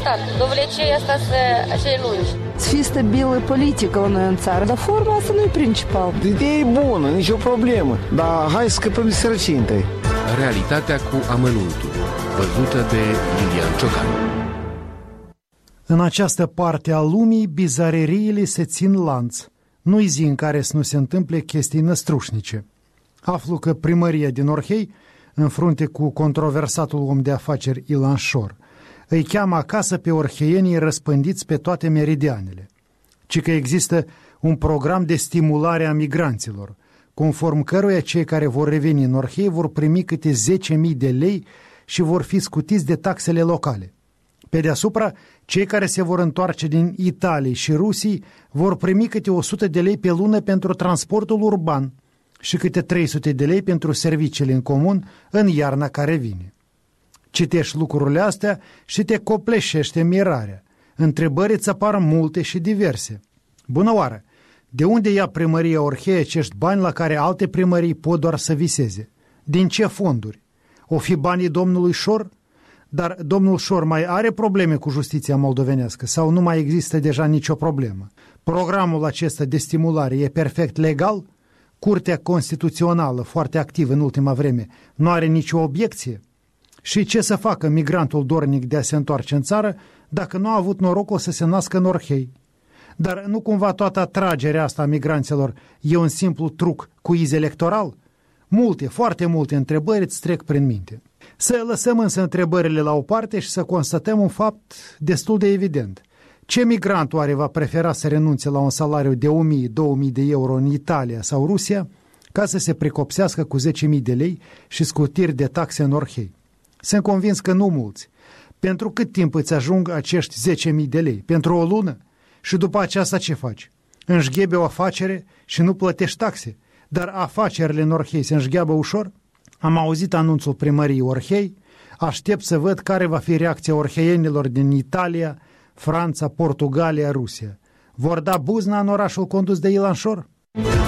important. Dovlecei asta să lungi. Să fie stabilă politică la noi în țară, dar forma asta nu e principal. Ideea e bună, nicio problemă, dar hai să scăpăm de sărăcie întâi. Realitatea cu amănuntul, văzută de Lilian Ciocan. În această parte a lumii, bizareriile se țin lanț. Nu-i zi în care să nu se întâmple chestii năstrușnice. Aflu că primăria din Orhei, în frunte cu controversatul om de afaceri Ilan Șor, îi cheamă acasă pe orheienii răspândiți pe toate meridianele, ci că există un program de stimulare a migranților, conform căruia cei care vor reveni în Orhei vor primi câte 10.000 de lei și vor fi scutiți de taxele locale. Pe deasupra, cei care se vor întoarce din Italia și Rusii vor primi câte 100 de lei pe lună pentru transportul urban și câte 300 de lei pentru serviciile în comun în iarna care vine. Citești lucrurile astea și te copleșește mirarea. Întrebări îți apar multe și diverse. Bună oară! De unde ia primăria Orhei acești bani la care alte primării pot doar să viseze? Din ce fonduri? O fi banii domnului Șor? Dar domnul Șor mai are probleme cu justiția moldovenească sau nu mai există deja nicio problemă? Programul acesta de stimulare e perfect legal? Curtea Constituțională, foarte activă în ultima vreme, nu are nicio obiecție? Și ce să facă migrantul dornic de a se întoarce în țară dacă nu a avut norocul să se nască în Orhei? Dar nu cumva toată atragerea asta a migranților e un simplu truc cu iz electoral? Multe, foarte multe întrebări îți trec prin minte. Să lăsăm însă întrebările la o parte și să constatăm un fapt destul de evident. Ce migrant oare va prefera să renunțe la un salariu de 1.000-2.000 de euro în Italia sau Rusia ca să se pricopsească cu 10.000 de lei și scutiri de taxe în Orhei? Sunt convins că nu mulți. Pentru cât timp îți ajung acești 10.000 de lei? Pentru o lună? Și după aceasta ce faci? Înșghebe o afacere și nu plătești taxe? Dar afacerile în Orhei se înșgheabă ușor? Am auzit anunțul primăriei Orhei, aștept să văd care va fi reacția orheienilor din Italia, Franța, Portugalia, Rusia. Vor da buzna în orașul condus de Ilan Șor?